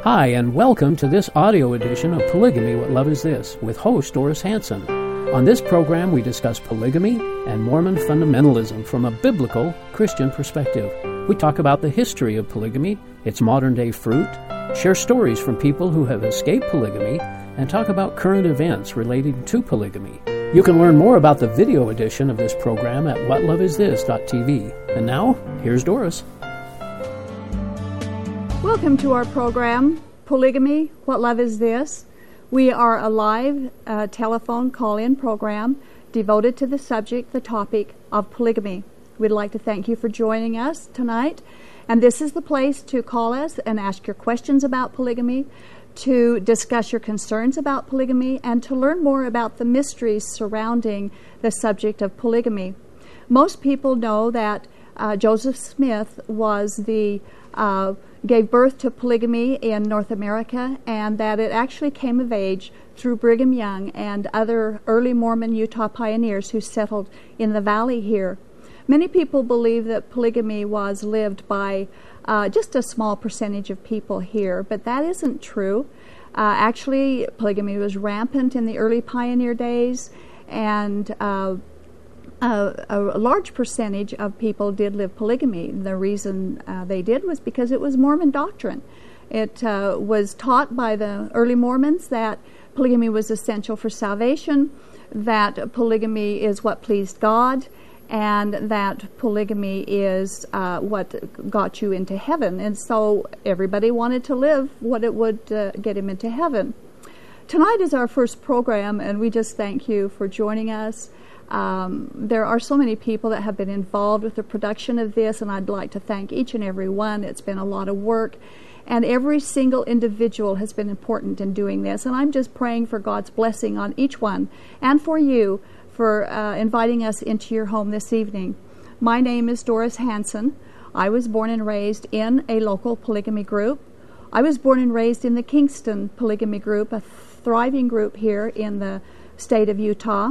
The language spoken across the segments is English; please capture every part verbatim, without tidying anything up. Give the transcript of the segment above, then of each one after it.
Hi, and welcome to this audio edition of Polygamy, What Love Is This, with host Doris Hanson. On this program, we discuss polygamy and Mormon fundamentalism from a biblical Christian perspective. We talk about the history of polygamy, its modern-day fruit, share stories from people who have escaped polygamy, and talk about current events relating to polygamy. You can learn more about the video edition of this program at what love is this dot t v. And now, here's Doris. Welcome to our program, Polygamy, What Love Is This? We are a live uh, telephone call-in program devoted to the subject, the topic of polygamy. We'd like to thank you for joining us tonight. And this is the place to call us and ask your questions about polygamy, to discuss your concerns about polygamy, and to learn more about the mysteries surrounding the subject of polygamy. Most people know that uh, Joseph Smith was the uh, gave birth to polygamy in North America, and that it actually came of age through Brigham Young and other early Mormon Utah pioneers who settled in the valley here. Many people believe that polygamy was lived by uh, just a small percentage of people here, but that isn't true. Uh, actually, polygamy was rampant in the early pioneer days, and uh, Uh, a, a large percentage of people did live polygamy. The reason uh, they did was because it was Mormon doctrine. It uh, was taught by the early Mormons that polygamy was essential for salvation, that polygamy is what pleased God, and that polygamy is uh, what got you into heaven. And so everybody wanted to live what it would uh, get him into heaven. Tonight is our first program, and we just thank you for joining us. Um, there are so many people that have been involved with the production of this, and I'd like to thank each and every one. It's been a lot of work, and every single individual has been important in doing this, and I'm just praying for God's blessing on each one, and for you for uh, inviting us into your home this evening. My name is Doris Hanson. I was born and raised in a local polygamy group. I was born and raised in the Kingston Polygamy Group, a thriving group here in the state of Utah.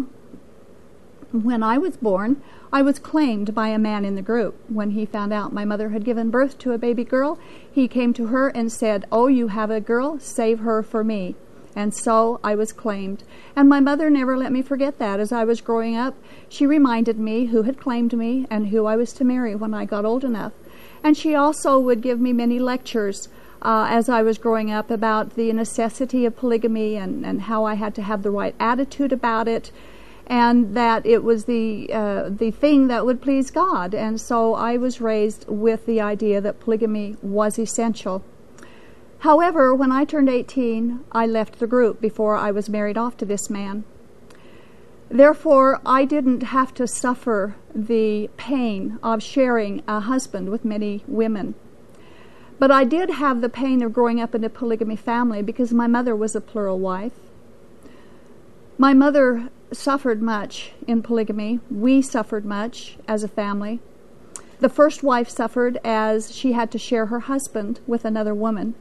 When I was born, I was claimed by a man in the group. When he found out my mother had given birth to a baby girl, he came to her and said, "Oh, you have a girl? Save her for me." And so I was claimed. And my mother never let me forget that. As I was growing up, she reminded me who had claimed me and who I was to marry when I got old enough. And she also would give me many lectures uh, as I was growing up about the necessity of polygamy and, and how I had to have the right attitude about it, and that it was the uh, the thing that would please God. And so I was raised with the idea that polygamy was essential. However, when I turned eighteen, I left the group before I was married off to this man. Therefore, I didn't have to suffer the pain of sharing a husband with many women. But I did have the pain of growing up in a polygamy family because my mother was a plural wife. My mother suffered much in polygamy. We suffered much as a family. The first wife suffered as she had to share her husband with another woman.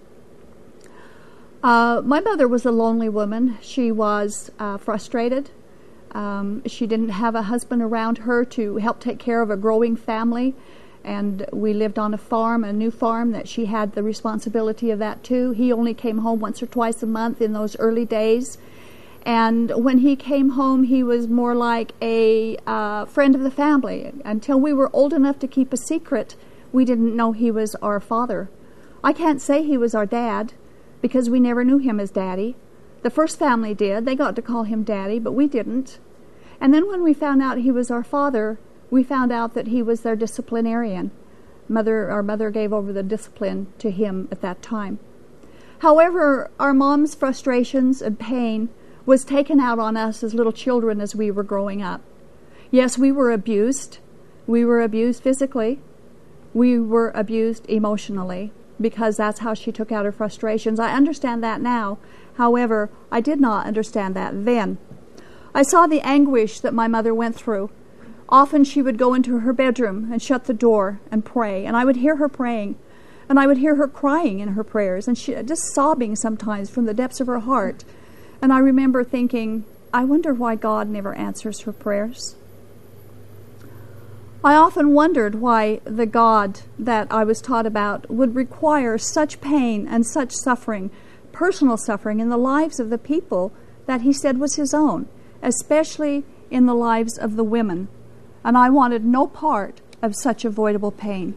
Uh, my mother was a lonely woman. She was uh, frustrated. Um, she didn't have a husband around her to help take care of a growing family. And we lived on a farm, a new farm, that she had the responsibility of that too. He only came home once or twice a month in those early days. And when he came home, he was more like a uh, friend of the family. Until we were old enough to keep a secret, we didn't know he was our father. I can't say he was our dad, because we never knew him as Daddy. The first family did. They got to call him Daddy, but we didn't. And then when we found out he was our father, we found out that he was their disciplinarian. Mother, our mother gave over the discipline to him at that time. However, our mom's frustrations and pain was taken out on us as little children as we were growing up. Yes, we were abused. We were abused physically. We were abused emotionally, because that's how she took out her frustrations. I understand that now. However, I did not understand that then. I saw the anguish that my mother went through. Often she would go into her bedroom and shut the door and pray, and I would hear her praying, and I would hear her crying in her prayers, and she just sobbing sometimes from the depths of her heart. And I remember thinking, I wonder why God never answers her prayers. I often wondered why the God that I was taught about would require such pain and such suffering, personal suffering, in the lives of the people that he said was his own, especially in the lives of the women. And I wanted no part of such avoidable pain.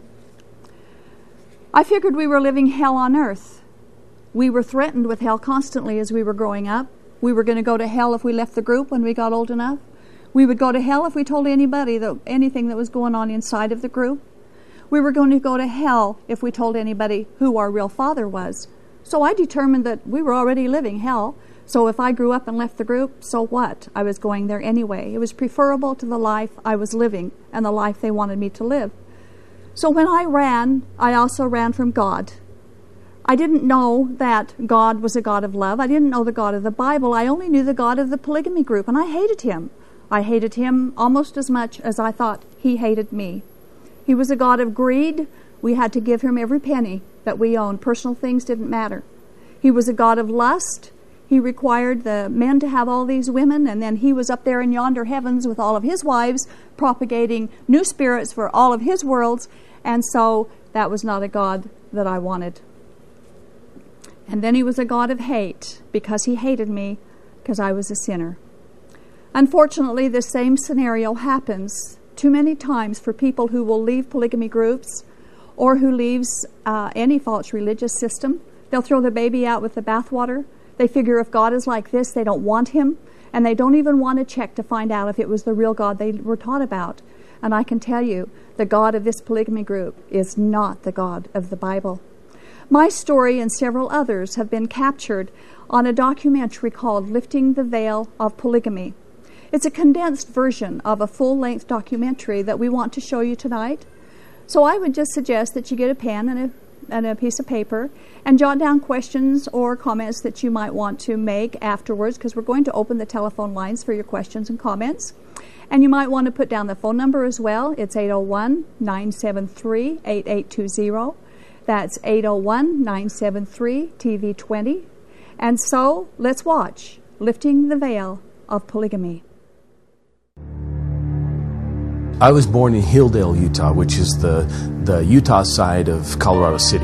I figured we were living hell on earth. We were threatened with hell constantly as we were growing up. We were going to go to hell if we left the group when we got old enough. We would go to hell if we told anybody that anything that was going on inside of the group. We were going to go to hell if we told anybody who our real father was. So I determined that we were already living hell. So if I grew up and left the group, so what? I was going there anyway. It was preferable to the life I was living and the life they wanted me to live. So when I ran, I also ran from God. I didn't know that God was a God of love. I didn't know the God of the Bible. I only knew the God of the polygamy group, and I hated him. I hated him almost as much as I thought he hated me. He was a God of greed. We had to give him every penny that we owned. Personal things didn't matter. He was a God of lust. He required the men to have all these women, and then he was up there in yonder heavens with all of his wives, propagating new spirits for all of his worlds, and so that was not a God that I wanted. And then he was a God of hate, because he hated me, because I was a sinner. Unfortunately, the same scenario happens too many times for people who will leave polygamy groups or who leaves uh, any false religious system. They'll throw their baby out with the bathwater. They figure if God is like this, they don't want him, and they don't even want to check to find out if it was the real God they were taught about. And I can tell you, the God of this polygamy group is not the God of the Bible. My story and several others have been captured on a documentary called Lifting the Veil of Polygamy. It's a condensed version of a full-length documentary that we want to show you tonight. So I would just suggest that you get a pen and a, and a piece of paper and jot down questions or comments that you might want to make afterwards, because we're going to open the telephone lines for your questions and comments. And you might want to put down the phone number as well. It's eight oh one, nine seven three, eight eight two zero. That's eight oh one, nine seven three, T V twenty. And so, let's watch Lifting the Veil of Polygamy. I was born in Hilldale, Utah, which is the, the Utah side of Colorado City.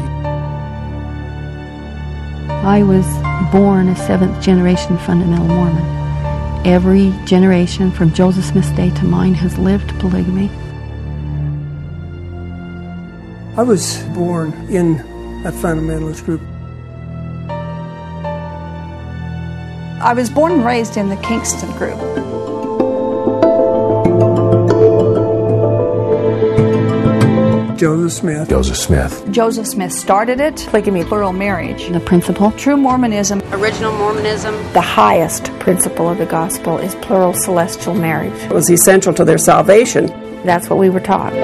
I was born a seventh generation fundamental Mormon. Every generation from Joseph Smith's day to mine has lived polygamy. I was born in a fundamentalist group. I was born and raised in the Kingston group. Joseph Smith. Joseph Smith. Joseph Smith started it. Polygamy, plural marriage. The principle. True Mormonism. Original Mormonism. The highest principle of the gospel is plural celestial marriage. It was essential to their salvation. That's what we were taught.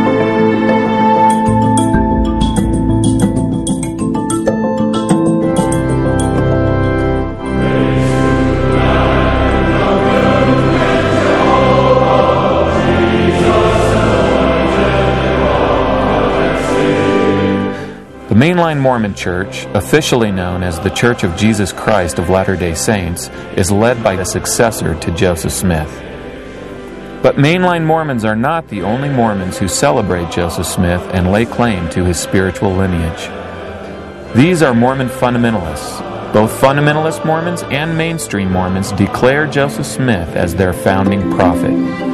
The Mainline Mormon Church, officially known as the Church of Jesus Christ of Latter-day Saints, is led by a successor to Joseph Smith. But Mainline Mormons are not the only Mormons who celebrate Joseph Smith and lay claim to his spiritual lineage. These are Mormon fundamentalists. Both fundamentalist Mormons and mainstream Mormons declare Joseph Smith as their founding prophet.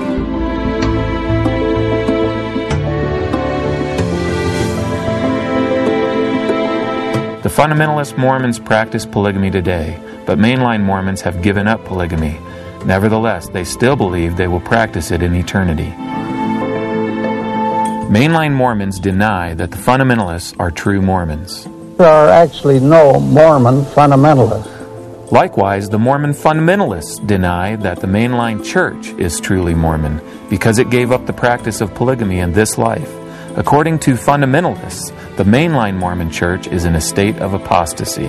The fundamentalist Mormons practice polygamy today, but mainline Mormons have given up polygamy. Nevertheless, they still believe they will practice it in eternity. Mainline Mormons deny that the fundamentalists are true Mormons. There are actually no Mormon fundamentalists. Likewise, the Mormon fundamentalists deny that the mainline church is truly Mormon because it gave up the practice of polygamy in this life. According to fundamentalists, the mainline Mormon church is in a state of apostasy.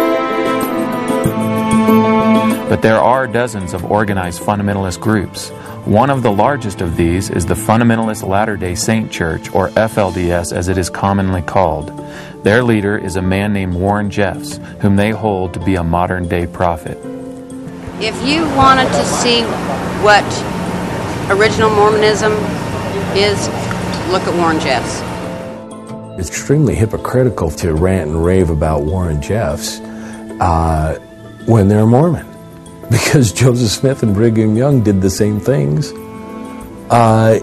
But there are dozens of organized fundamentalist groups. One of the largest of these is the Fundamentalist Latter-day Saint Church, or F L D S as it is commonly called. Their leader is a man named Warren Jeffs, whom they hold to be a modern-day prophet. If you wanted to see what original Mormonism is look at Warren Jeffs. It's extremely hypocritical to rant and rave about Warren Jeffs uh, when they're Mormon, because Joseph Smith and Brigham Young did the same things uh,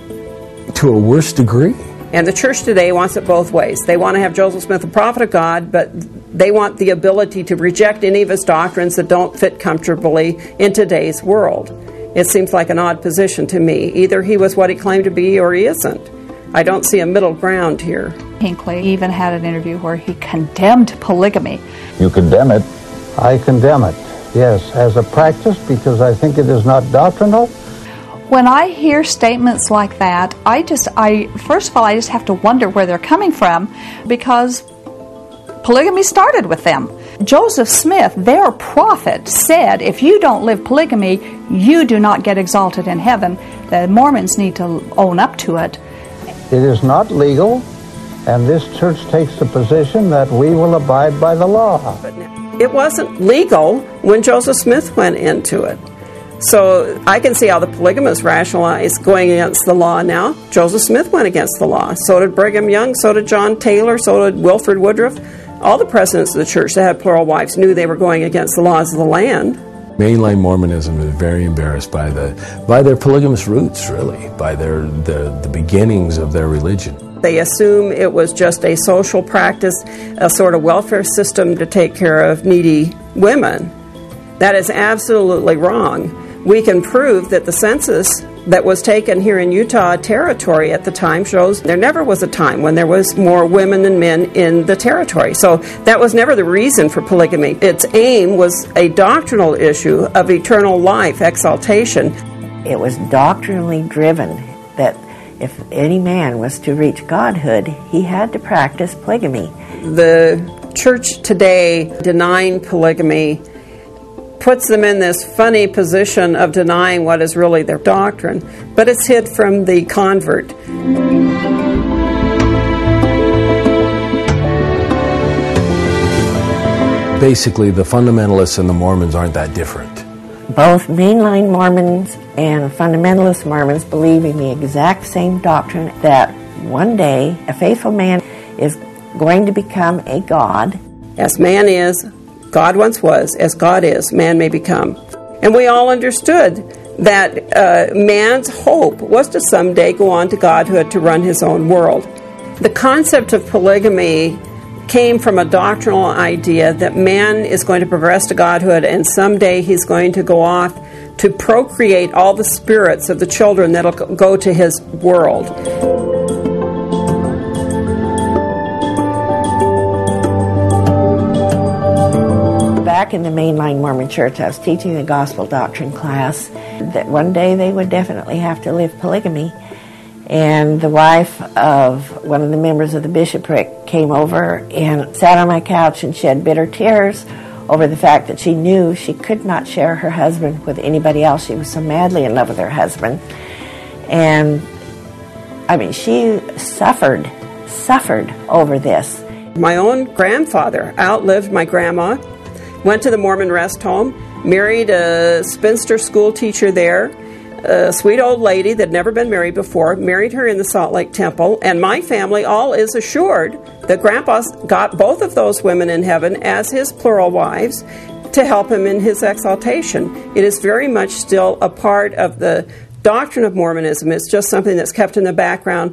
to a worse degree. And the church today wants it both ways. They want to have Joseph Smith a prophet of God, but they want the ability to reject any of his doctrines that don't fit comfortably in today's world. It seems like an odd position to me. Either he was what he claimed to be or he isn't. I don't see a middle ground here. Hinckley even had an interview where he condemned polygamy. You condemn it? I condemn it, yes, as a practice, because I think it is not doctrinal. When I hear statements like that, I just, I first of all, I just have to wonder where they're coming from, because polygamy started with them. Joseph Smith, their prophet, said, if you don't live polygamy, you do not get exalted in heaven. The Mormons need to own up to it. It is not legal, and this church takes the position that we will abide by the law. It wasn't legal when Joseph Smith went into it. So I can see how the polygamists rationalize going against the law now. Joseph Smith went against the law. So did Brigham Young, so did John Taylor, so did Wilford Woodruff. All the presidents of the church that had plural wives knew they were going against the laws of the land. Mainline Mormonism is very embarrassed by the by their polygamous roots, really, by their the, the beginnings of their religion. They assume it was just a social practice, a sort of welfare system to take care of needy women. That is absolutely wrong. We can prove that the census that was taken here in Utah Territory at the time shows there never was a time when there was more women than men in the territory. So that was never the reason for polygamy. Its aim was a doctrinal issue of eternal life, exaltation. It was doctrinally driven that if any man was to reach godhood, he had to practice polygamy. The church today denying polygamy puts them in this funny position of denying what is really their doctrine, but it's hid from the convert. Basically, the fundamentalists and the Mormons aren't that different. Both mainline Mormons and fundamentalist Mormons believe in the exact same doctrine, that one day a faithful man is going to become a god. As man is, God once was, as God is, man may become. And we all understood that uh, man's hope was to someday go on to godhood to run his own world. The concept of polygamy came from a doctrinal idea that man is going to progress to godhood and someday he's going to go off to procreate all the spirits of the children that'll go to his world. Back in the mainline Mormon church, I was teaching the gospel doctrine class that one day they would definitely have to live polygamy. And the wife of one of the members of the bishopric came over and sat on my couch and shed bitter tears over the fact that she knew she could not share her husband with anybody else. She was so madly in love with her husband. And, I mean, she suffered, suffered over this. My own grandfather outlived my grandma, went to the Mormon rest home, married a spinster school teacher there, a sweet old lady that had never been married before, married her in the Salt Lake Temple, and my family all is assured that Grandpa's got both of those women in heaven as his plural wives to help him in his exaltation. It is very much still a part of the doctrine of Mormonism. It's just something that's kept in the background.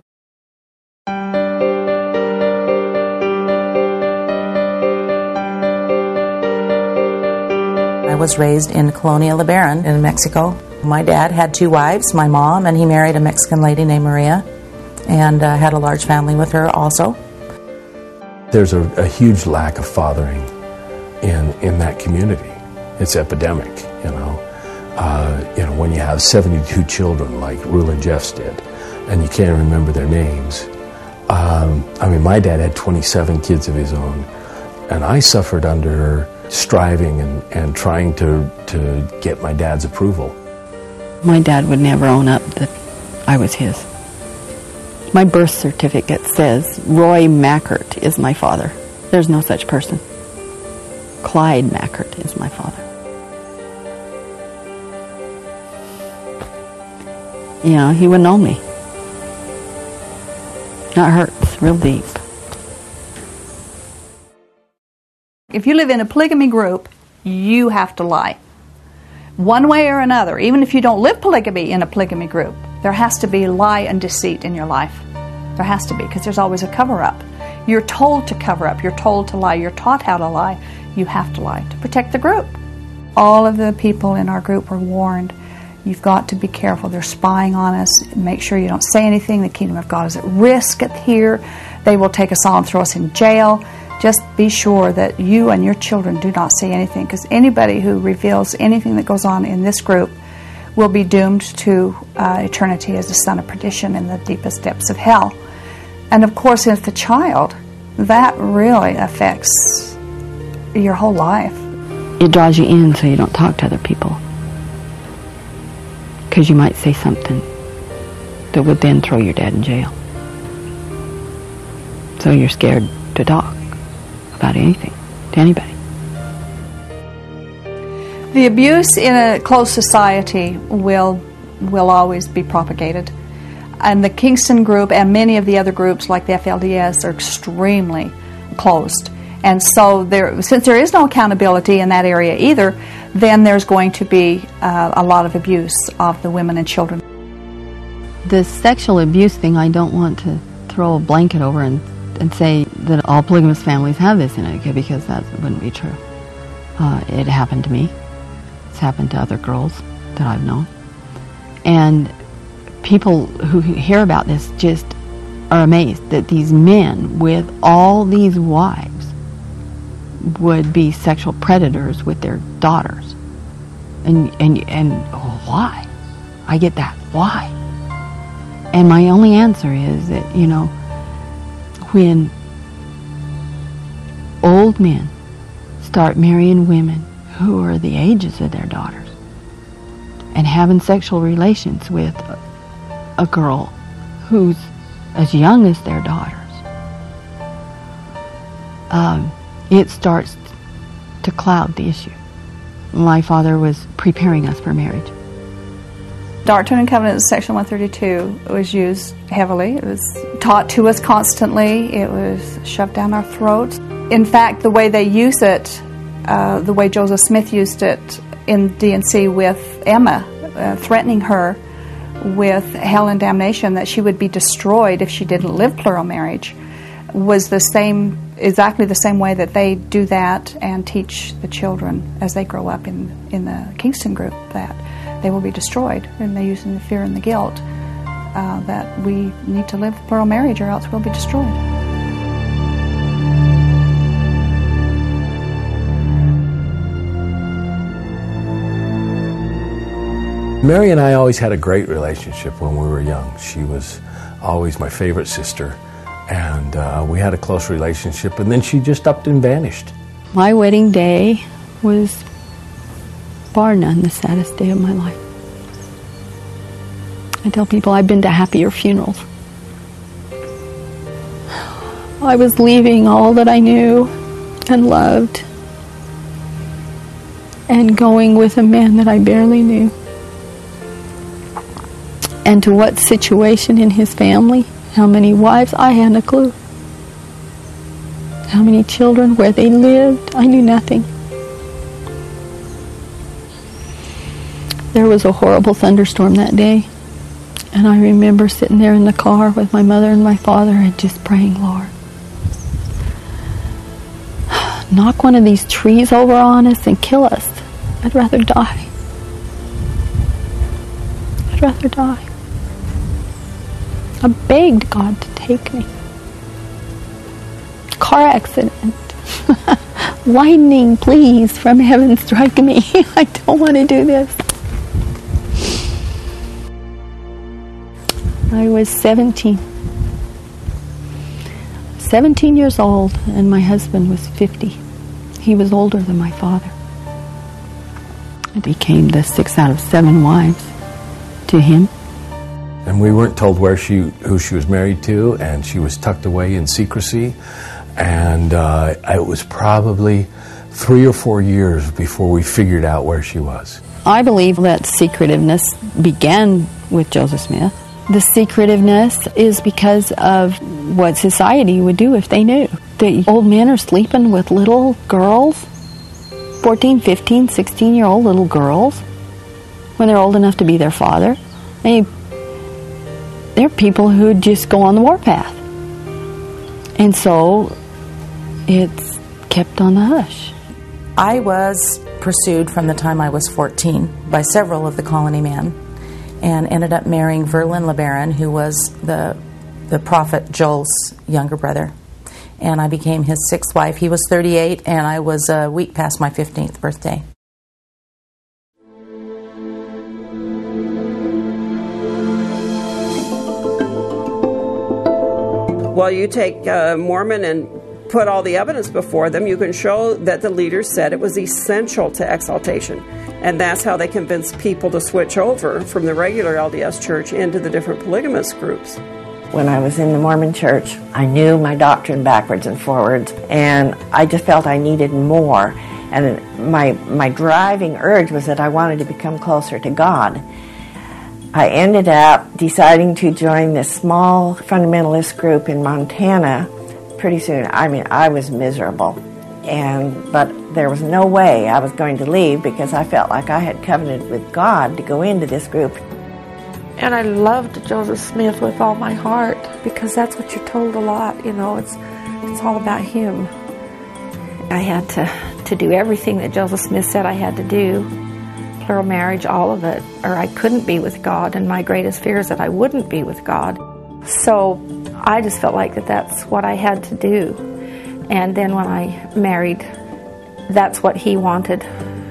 I was raised in Colonia LeBaron in Mexico. My dad had two wives, my mom, and he married a Mexican lady named Maria, and uh, had a large family with her also. There's a, a huge lack of fathering in in that community. It's epidemic, you know. Uh, you know, when you have seventy-two children like Rulon Jeffs did, and you can't remember their names. Um, I mean, my dad had twenty-seven kids of his own, and I suffered under striving and, and trying to, to get my dad's approval. My dad would never own up that I was his. My birth certificate says Roy Mackert is my father. There's no such person. Clyde Mackert is my father. You know, he would know me. That hurts real deep. If you live in a polygamy group, you have to lie. One way or another, even if you don't live polygamy in a polygamy group, there has to be lie and deceit in your life. There has to be, because there's always a cover-up. You're told to cover up. You're told to lie. You're taught how to lie. You have to lie to protect the group. All of the people in our group were warned. You've got to be careful. They're spying on us. Make sure you don't say anything. The kingdom of God is at risk here. They will take us all and throw us in jail. Just be sure that you and your children do not say anything, because anybody who reveals anything that goes on in this group will be doomed to uh, eternity as a son of perdition in the deepest depths of hell. And of course, if the child, that really affects your whole life. It draws you in so you don't talk to other people, because you might say something that would then throw your dad in jail. So you're scared to talk about anything to anybody. The abuse in a closed society will will always be propagated. And the Kingston group and many of the other groups like the F L D S are extremely closed. And so there, since there is no accountability in that area either, then there's going to be uh, a lot of abuse of the women and children. The sexual abuse thing, I don't want to throw a blanket over and, and say that all polygamous families have this in it, because that wouldn't be true. Uh, it happened to me. It's happened to other girls that I've known. And people who hear about this just are amazed that these men with all these wives would be sexual predators with their daughters. And, and, and oh, why? I get that. Why? And my only answer is that, you know, when old men start marrying women who are the ages of their daughters and having sexual relations with a, a girl who's as young as their daughters, um, it starts to cloud the issue. My father was preparing us for marriage. Doctrine and Covenants, Section one thirty-two, was used heavily. It was taught to us constantly. It was shoved down our throats. In fact, the way they use it, uh, the way Joseph Smith used it in D and C with Emma, uh, threatening her with hell and damnation, that she would be destroyed if she didn't live plural marriage, was the same, exactly the same way that they do that and teach the children as they grow up in, in the Kingston group, that they will be destroyed. And they're using the fear and the guilt uh, that we need to live plural marriage or else we'll be destroyed. Mary and I always had a great relationship when we were young. She was always my favorite sister, and uh, we had a close relationship, and then she just upped and vanished. My wedding day was, bar none, the saddest day of my life. I tell people I've been to happier funerals. I was leaving all that I knew and loved and going with a man that I barely knew. And to what situation in his family, how many wives, I hadn't a clue. How many children, where they lived, I knew nothing. There was a horrible thunderstorm that day, and I remember sitting there in the car with my mother and my father and just praying, Lord, knock one of these trees over on us and kill us. I'd rather die. I'd rather die. I begged God to take me. Car accident. Lightning, please, from heaven strike me. I don't want to do this. I was seventeen. seventeen years old, and my husband was fifty. He was older than my father. I became the sixth out of seven wives to him. And we weren't told where she, who she was married to, and she was tucked away in secrecy. And uh, it was probably three or four years before we figured out where she was. I believe that secretiveness began with Joseph Smith. The secretiveness is because of what society would do if they knew. The old men are sleeping with little girls, fourteen, fifteen, sixteen-year-old little girls, when they're old enough to be their father. I mean, they're people who just go on the warpath. And so it's kept on the hush. I was pursued from the time I was fourteen by several of the colony men, and ended up marrying Verlin LeBaron, who was the the prophet Joel's younger brother. And I became his sixth wife. He was thirty-eight, and I was a week past my fifteenth birthday. Well, you take uh, Mormon and put all the evidence before them, you can show that the leaders said it was essential to exaltation. And that's how they convinced people to switch over from the regular L D S church into the different polygamous groups. When I was in the Mormon church, I knew my doctrine backwards and forwards, and I just felt I needed more. And my, my driving urge was that I wanted to become closer to God. I ended up deciding to join this small fundamentalist group in Montana. Pretty soon, I mean, I was miserable, and but there was no way I was going to leave because I felt like I had covenanted with God to go into this group. And I loved Joseph Smith with all my heart, because that's what you're told a lot, you know, it's it's all about him. I had to, to do everything that Joseph Smith said I had to do, plural marriage, all of it, or I couldn't be with God, and my greatest fear is that I wouldn't be with God. So I just felt like that that's what I had to do. And then when I married, that's what he wanted.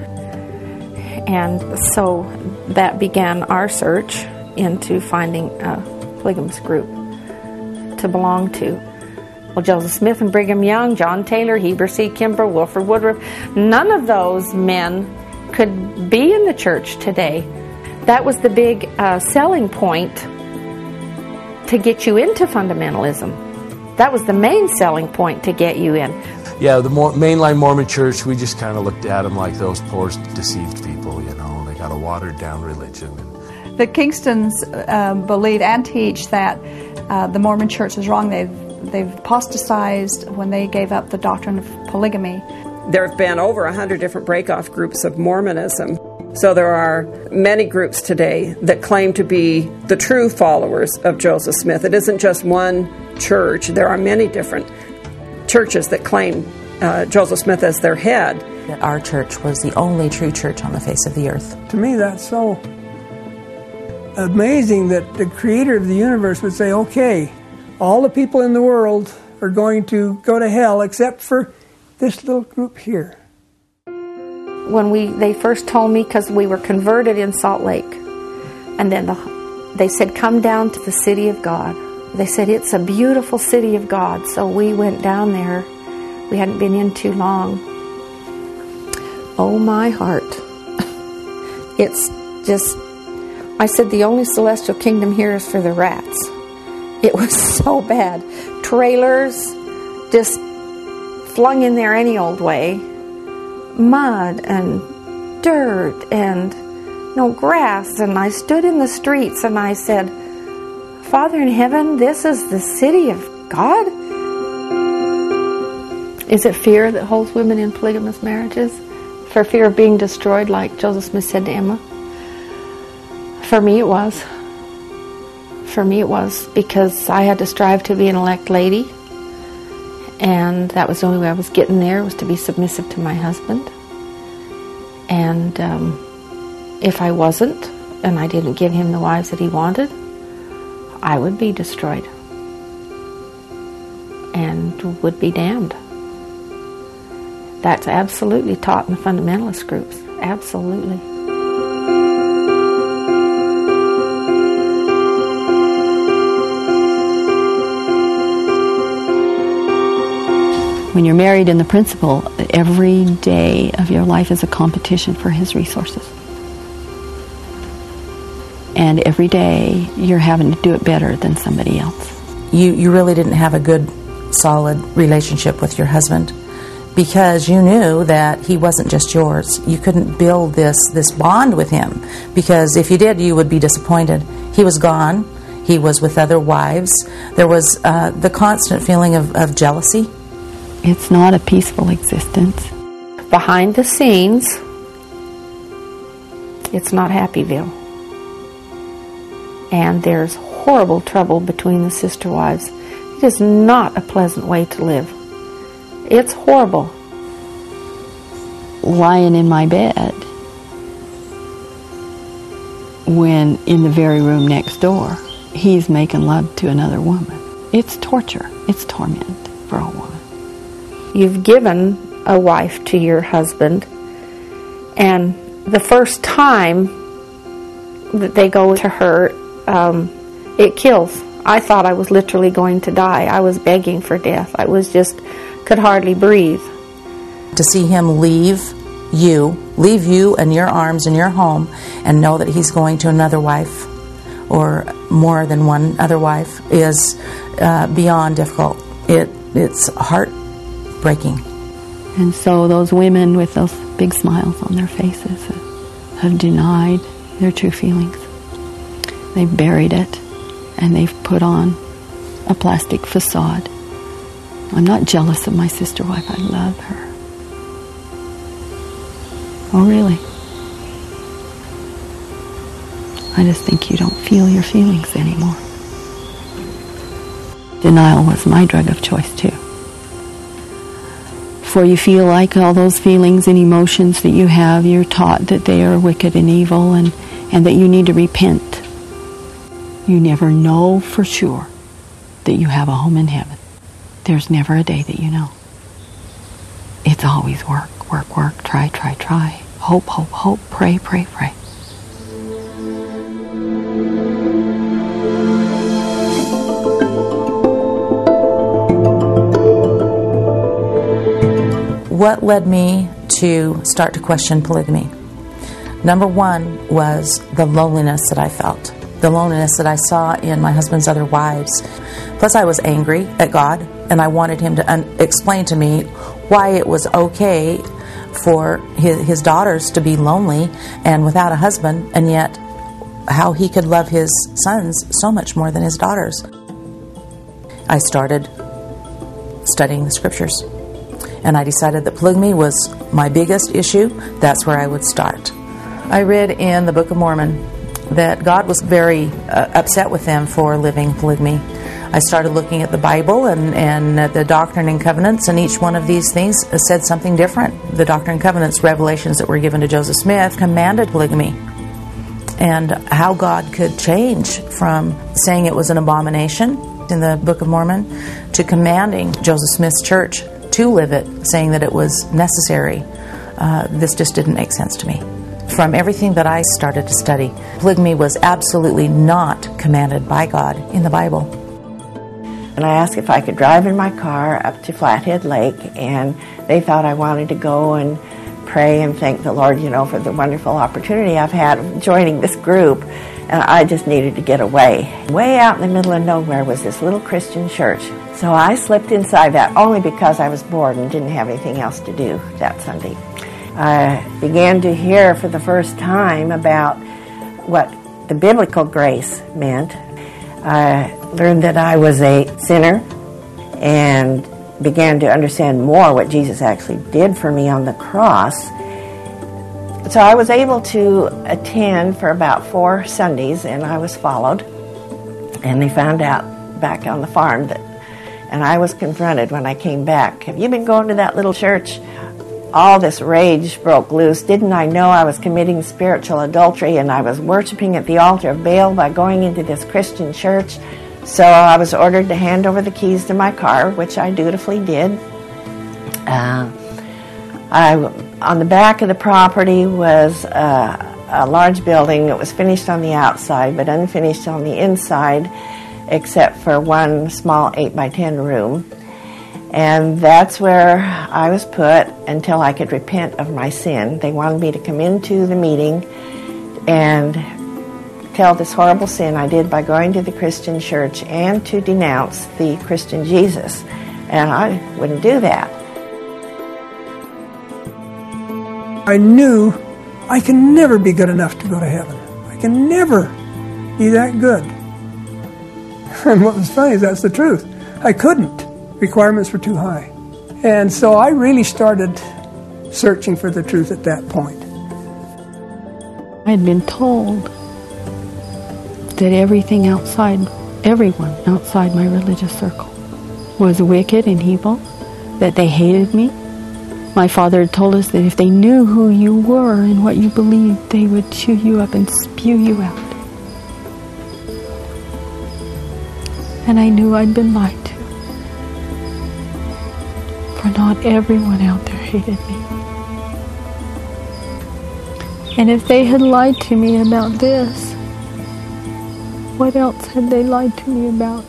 And so that began our search into finding a polygamous group to belong to. Well, Joseph Smith and Brigham Young, John Taylor, Heber C. Kimbrough, Wilford Woodruff, none of those men could be in the church today. That was the big uh, selling point to get you into fundamentalism. That was the main selling point to get you in. Yeah, the more, mainline Mormon church, we just kind of looked at them like those poor deceived people, you know. They got a watered down religion. The Kingstons uh, believe and teach that uh, the Mormon church is wrong. They've, they've apostatized when they gave up the doctrine of polygamy. There have been over a hundred different breakoff groups of Mormonism. So there are many groups today that claim to be the true followers of Joseph Smith. It isn't just one church. There are many different churches that claim uh, Joseph Smith as their head. That our church was the only true church on the face of the earth. To me, that's so amazing that the creator of the universe would say, okay, all the people in the world are going to go to hell except for this little group here. When we they first told me, because we were converted in Salt Lake, and then the, they said, come down to the city of God. They said, it's a beautiful city of God. So we went down there. We hadn't been in too long. Oh, my heart. It's just, I said, the only celestial kingdom here is for the rats. It was so bad. Trailers just flung in there any old way. Mud and dirt and no grass. And I stood in the streets and I said, Father in heaven, this is the city of God? Is it fear that holds women in polygamous marriages? For fear of being destroyed, like Joseph Smith said to Emma? For me it was. For me it was, because I had to strive to be an elect lady. And that was the only way I was getting there, was to be submissive to my husband. And um, if I wasn't, and I didn't give him the wives that he wanted, I would be destroyed and would be damned. That's absolutely taught in the fundamentalist groups. Absolutely. When you're married in the principle, every day of your life is a competition for his resources. And every day you're having to do it better than somebody else. You, you really didn't have a good, solid relationship with your husband because you knew that he wasn't just yours. You couldn't build this, this bond with him because if you did, you would be disappointed. He was gone. He was with other wives. There was uh, the constant feeling of, of jealousy. It's not a peaceful existence. Behind the scenes, it's not Happyville. And there's horrible trouble between the sister wives. It is not a pleasant way to live. It's horrible. Lying in my bed when in the very room next door he's making love to another woman. It's torture. It's torment for a woman. You've given a wife to your husband, and the first time that they go to her, um, it kills. I thought I was literally going to die. I was begging for death. I was just, could hardly breathe. To see him leave you, leave you and your arms and your home, and know that he's going to another wife, or more than one other wife, is uh, beyond difficult. It It's heartbreaking. And so those women with those big smiles on their faces have denied their true feelings. They've buried it, and they've put on a plastic facade. I'm not jealous of my sister wife. I love her. Oh, really? I just think you don't feel your feelings anymore. Denial was my drug of choice, too. For you feel like all those feelings and emotions that you have, you're taught that they are wicked and evil, and, and that you need to repent. You never know for sure that you have a home in heaven. There's never a day that you know. It's always work, work, work, try, try, try. Hope, hope, hope, pray, pray, pray. What led me to start to question polygamy? Number one was the loneliness that I felt. The loneliness that I saw in my husband's other wives. Plus, I was angry at God, and I wanted him to un- explain to me why it was okay for his, his daughters to be lonely and without a husband, and yet how he could love his sons so much more than his daughters. I started studying the scriptures, and I decided that polygamy was my biggest issue. That's where I would start. I read in the Book of Mormon that God was very uh, upset with them for living polygamy. I started looking at the Bible and, and at the Doctrine and Covenants, and each one of these things said something different. The Doctrine and Covenants revelations that were given to Joseph Smith commanded polygamy, and how God could change from saying it was an abomination in the Book of Mormon to commanding Joseph Smith's church to live it, saying that it was necessary. Uh, this just didn't make sense to me. From everything that I started to study, polygamy was absolutely not commanded by God in the Bible. And I asked if I could drive in my car up to Flathead Lake, and they thought I wanted to go and pray and thank the Lord, you know, for the wonderful opportunity I've had of joining this group. And I just needed to get away. Way out in the middle of nowhere was this little Christian church. So I slipped inside that only because I was bored and didn't have anything else to do that Sunday. I began to hear for the first time about what the biblical grace meant. I learned that I was a sinner and began to understand more what Jesus actually did for me on the cross. So I was able to attend for about four Sundays, and I was followed. And they found out back on the farm that, and I was confronted when I came back. Have you been going to that little church? All this rage broke loose. Didn't I know I was committing spiritual adultery, and I was worshiping at the altar of Baal by going into this Christian church? So I was ordered to hand over the keys to my car, which I dutifully did. Uh, I, on the back of the property was uh, a large building. It was finished on the outside, but unfinished on the inside, except for one small eight by ten room. And that's where I was put until I could repent of my sin. They wanted me to come into the meeting and tell this horrible sin I did by going to the Christian church and to denounce the Christian Jesus. And I wouldn't do that. I knew I can never be good enough to go to heaven. I can never be that good. And what was funny is that's the truth. I couldn't. Requirements were too high. And so I really started searching for the truth at that point. I had been told that everything outside, everyone outside my religious circle was wicked and evil, that they hated me. My father had told us that if they knew who you were and what you believed, they would chew you up and spew you out. And I knew I'd been lied to. For not everyone out there hated me. And if they had lied to me about this, what else had they lied to me about?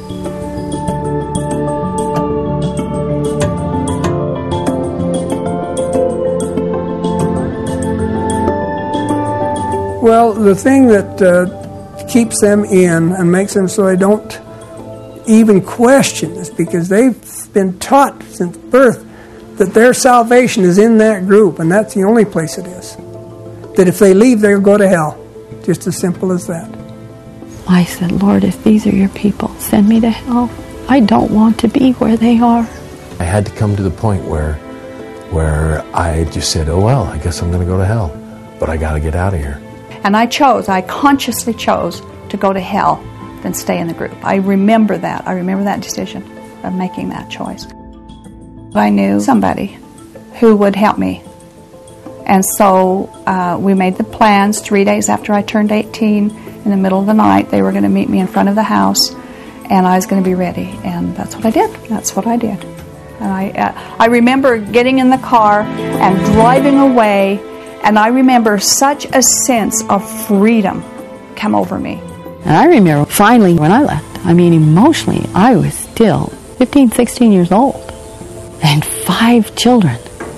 Well, the thing that uh, keeps them in and makes them so they don't even question is because they've been taught since birth that their salvation is in that group, and that's the only place it is. That if they leave, they'll go to hell. Just as simple as that. I said, Lord, if these are your people, send me to hell. I don't want to be where they are. I had to come to the point where, where I just said, oh well, I guess I'm going to go to hell, but I got to get out of here. And I chose, I consciously chose to go to hell than stay in the group. I remember that. I remember that decision of making that choice. I knew somebody who would help me. And so uh, we made the plans three days after I turned eighteen. In the middle of the night, they were going to meet me in front of the house, and I was going to be ready. And that's what I did. That's what I did. And I, uh, I remember getting in the car and driving away, and I remember such a sense of freedom come over me. And I remember finally when I left, I mean emotionally, I was still fifteen, sixteen years old, and five children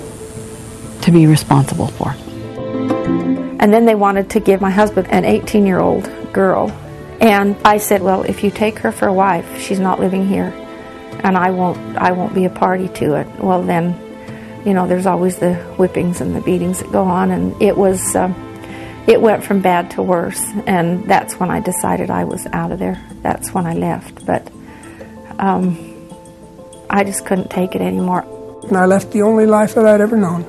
to be responsible for. And then they wanted to give my husband an eighteen-year-old girl. And I said, well, if you take her for a wife, she's not living here. And I won't I won't be a party to it. Well, then, you know, there's always the whippings and the beatings that go on. And it was, um, it went from bad to worse. And that's when I decided I was out of there. That's when I left. But um, I just couldn't take it anymore. And I left the only life that I'd ever known.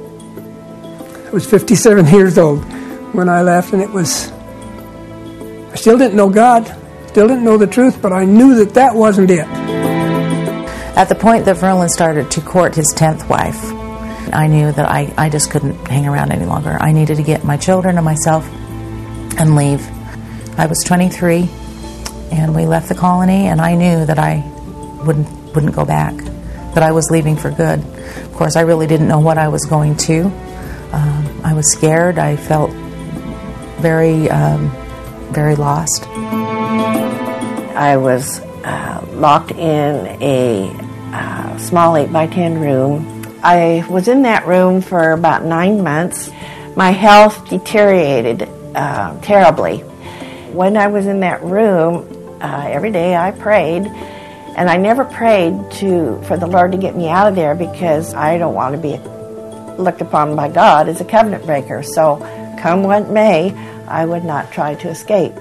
I was fifty-seven years old when I left, and it was, I still didn't know God, still didn't know the truth, but I knew that that wasn't it. At the point that Verlin started to court his tenth wife, I knew that I, I just couldn't hang around any longer. I needed to get my children and myself and leave. I was twenty-three, and we left the colony, and I knew that I wouldn't, wouldn't go back, that I was leaving for good. Of course, I really didn't know what I was going to. Um, I was scared. I felt very, um, very lost. I was uh, locked in a uh, small eight by ten room. I was in that room for about nine months. My health deteriorated uh, terribly. When I was in that room, uh, every day I prayed, and I never prayed to for the Lord to get me out of there because I don't want to be looked upon by God as a covenant breaker. So come what may, I would not try to escape.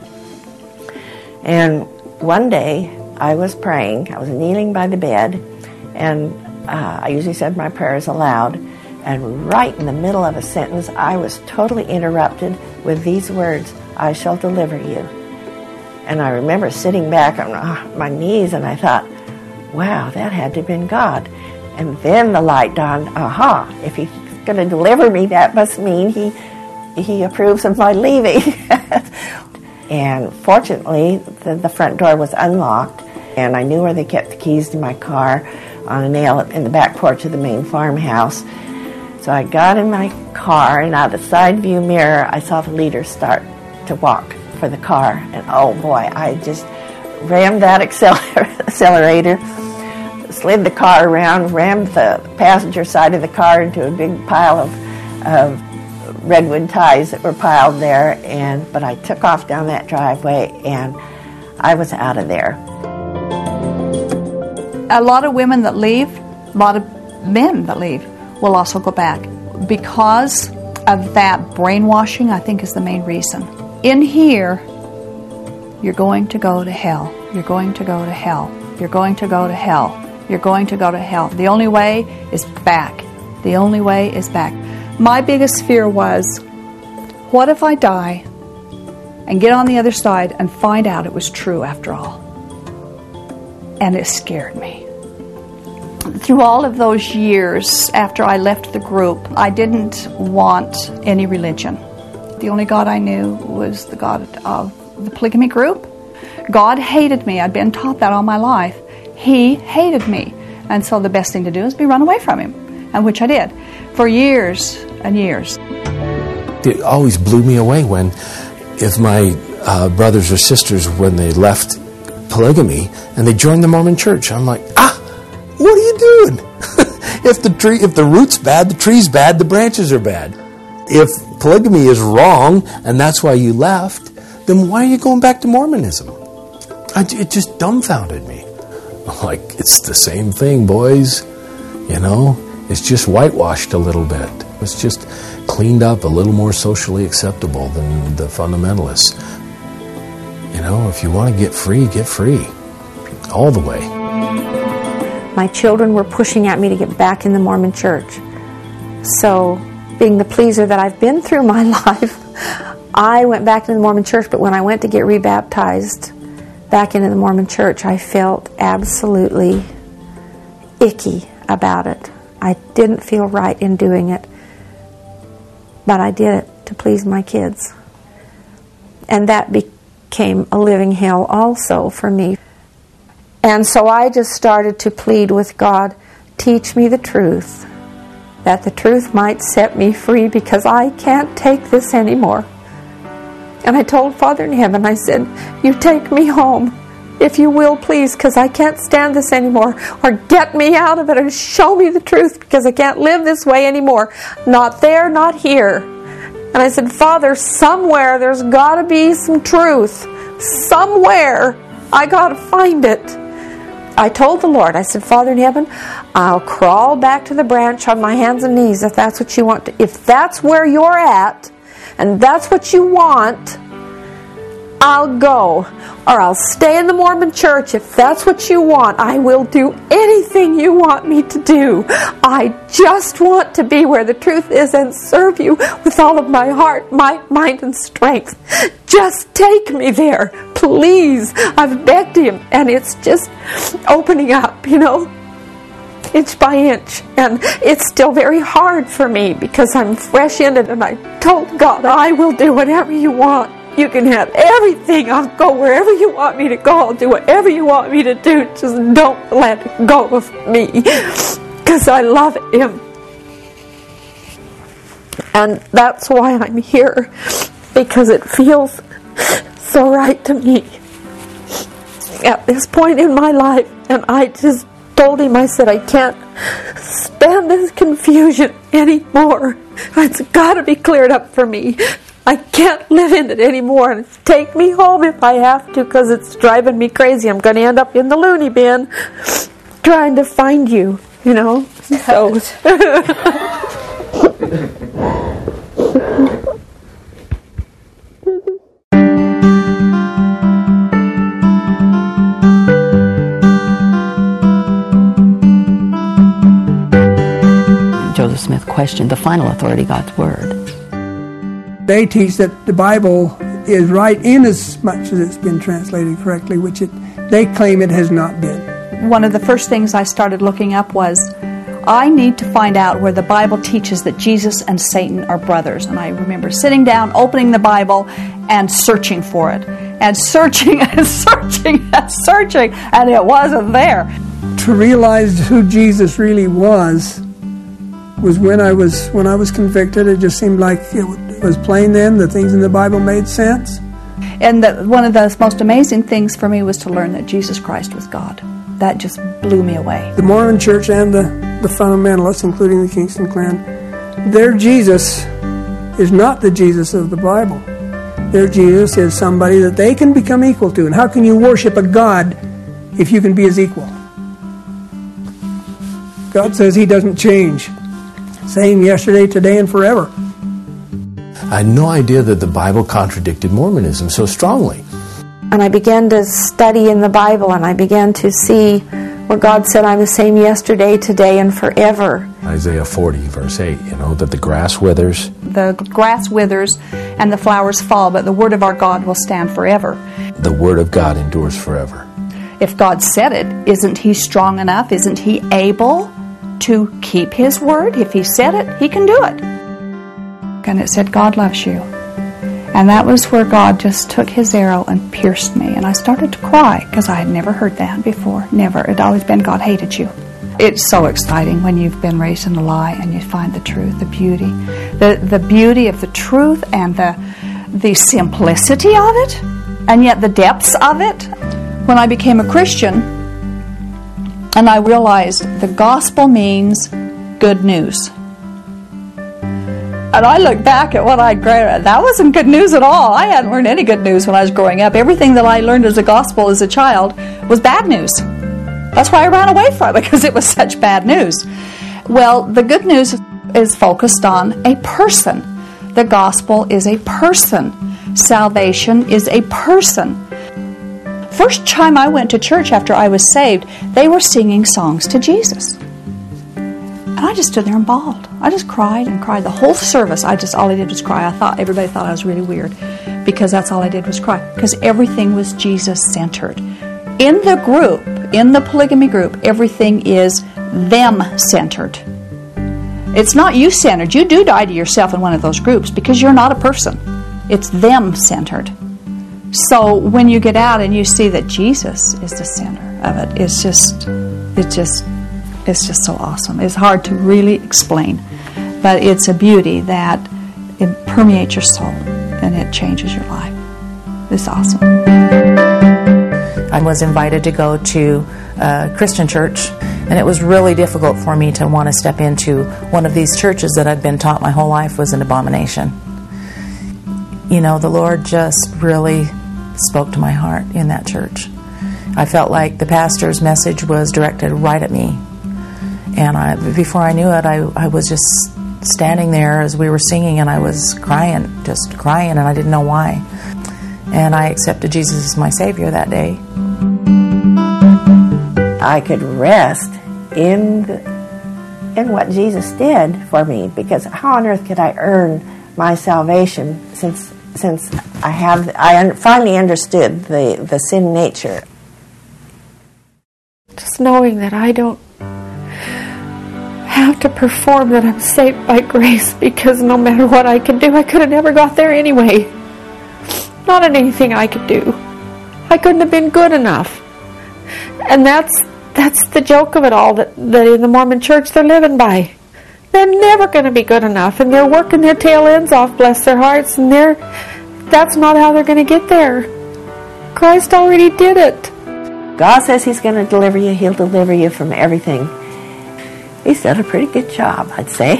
And one day I was praying, I was kneeling by the bed, and uh, I usually said my prayers aloud, and right in the middle of a sentence I was totally interrupted with these words, I shall deliver you. And I remember sitting back on my knees, and I thought, wow, that had to have been God. And then the light dawned, aha, if he's going to deliver me, that must mean he he approves of my leaving. And fortunately, the, the front door was unlocked, and I knew where they kept the keys to my car on a nail in the back porch of the main farmhouse. So I got in my car, and out of the side view mirror, I saw the leader start to walk for the car. And oh boy, I just rammed that acceler- accelerator, slid the car around, rammed the passenger side of the car into a big pile of, of redwood ties that were piled there. And but I took off down that driveway, and I was out of there. A lot of women that leave, a lot of men that leave, will also go back because of that brainwashing. I think is the main reason. In here, You're going to go to hell. You're going to go to hell. You're going to go to hell. You're going to go to hell. The only way is back. The only way is back. My biggest fear was, what if I die and get on the other side and find out it was true after all? And it scared me. Through all of those years after I left the group, I didn't want any religion. The only God I knew was the God of the polygamy group. God hated me. I'd been taught that all my life. He hated me. And so the best thing to do is be run away from him, and which I did for years and years. It always blew me away when, if my uh, brothers or sisters, when they left polygamy and they joined the Mormon church, I'm like, ah, what are you doing? if the tree, if the root's bad, the tree's bad, the branches are bad. If polygamy is wrong and that's why you left, then why are you going back to Mormonism? I, it just dumbfounded me. I'm like, it's the same thing, boys. You know, it's just whitewashed a little bit. It's just cleaned up a little more socially acceptable than the fundamentalists. You know, if you want to get free, get free. All the way. My children were pushing at me to get back in the Mormon church. So, being the pleaser that I've been through my life, I went back to the Mormon church, but when I went to get rebaptized back into the Mormon church, I felt absolutely icky about it. I didn't feel right in doing it, but I did it to please my kids. And that became a living hell also for me. And so I just started to plead with God, teach me the truth, that the truth might set me free, because I can't take this anymore. And I told Father in heaven, I said, you take me home, if you will, please, because I can't stand this anymore. Or get me out of it and show me the truth, because I can't live this way anymore. Not there, not here. And I said, Father, somewhere there's got to be some truth. Somewhere I got to find it. I told the Lord, I said, Father in heaven, I'll crawl back to the branch on my hands and knees if that's what you want to. If that's where you're at, and that's what you want, I'll go. Or I'll stay in the Mormon church. If that's what you want, I will do anything you want me to do. I just want to be where the truth is and serve you with all of my heart, my mind, and strength. Just take me there, please. I've begged him, and it's just opening up, you know, inch by inch. And it's still very hard for me because I'm fresh in it, and I told God, I will do whatever you want. You can have everything. I'll go wherever you want me to go. I'll do whatever you want me to do. Just don't let go of me, because I love him. And that's why I'm here, because it feels so right to me at this point in my life. And I just told him, I said, I can't stand this confusion anymore. It's got to be cleared up for me. I can't live in it anymore, and take me home if I have to, because it's driving me crazy. I'm going to end up in the loony bin trying to find you, you know. So Joseph Smith questioned the final authority, God's Word. They teach that the Bible is right in as much as it's been translated correctly, which it, they claim it has not been. One of the first things I started looking up was, I need to find out where the Bible teaches that Jesus and Satan are brothers. And I remember sitting down, opening the Bible, and searching for it. And searching and searching and searching, and it wasn't there. To realize who Jesus really was was when I was when I was convicted. It just seemed like it was plain then. The things in the Bible made sense. And the, one of the most amazing things for me was to learn that Jesus Christ was God. That just blew me away. The Mormon Church and the, the fundamentalists, including the Kingston Clan, their Jesus is not the Jesus of the Bible. Their Jesus is somebody that they can become equal to. And how can you worship a God if you can be his equal? God says he doesn't change. Same yesterday, today, and forever. I had no idea that the Bible contradicted Mormonism so strongly. And I began to study in the Bible, and I began to see where God said, I'm the same yesterday, today, and forever. Isaiah forty, verse eight, you know, that the grass withers. The grass withers and the flowers fall, but the word of our God will stand forever. The word of God endures forever. If God said it, isn't He strong enough? Isn't He able to keep His word? If He said it, He can do it. And it said, God loves you. And that was where God just took His arrow and pierced me. And I started to cry because I had never heard that before. Never. It had always been God hated you. It's so exciting when you've been raised in a lie and you find the truth, the beauty. The, the beauty of the truth and the, the simplicity of it, and yet the depths of it. When I became a Christian, and I realized the gospel means good news. And I look back at what I'd grown up. That wasn't good news at all. I hadn't learned any good news when I was growing up. Everything that I learned as a gospel as a child was bad news. That's why I ran away from it, because it was such bad news. Well, the good news is focused on a person. The gospel is a person. Salvation is a person. First time I went to church after I was saved, they were singing songs to Jesus. And I just stood there and bawled. I just cried and cried the whole service. I just, all I did was cry. I thought, everybody thought I was really weird because that's all I did was cry. Because everything was Jesus-centered. In the group, in the polygamy group, everything is them-centered. It's not you-centered. You do die to yourself in one of those groups because you're not a person. It's them-centered. So when you get out and you see that Jesus is the center of it, it's just, it just, it's just so awesome. It's hard to really explain, but it's a beauty that it permeates your soul and it changes your life. It's awesome. I was invited to go to a Christian church, and it was really difficult for me to want to step into one of these churches that I've been taught my whole life was an abomination. You know, the Lord just really spoke to my heart in that church. I felt like the pastor's message was directed right at me. And I, before I knew it, I, I was just standing there as we were singing, and I was crying, just crying, and I didn't know why. And I accepted Jesus as my Savior that day. I could rest in the, in what Jesus did for me, because how on earth could I earn my salvation since since I have I un, finally understood the, the sin nature. Just knowing that I don't have to perform, that I'm saved by grace, because no matter what I could do, I could have never got there anyway. Not in anything I could do. I couldn't have been good enough. And that's that's the joke of it all, that, that in the Mormon church they're living by. They're never going to be good enough, and they're working their tail ends off, bless their hearts, and they're that's not how they're going to get there. Christ already did it. God says He's going to deliver you. He'll deliver you from everything. He's done a pretty good job, I'd say.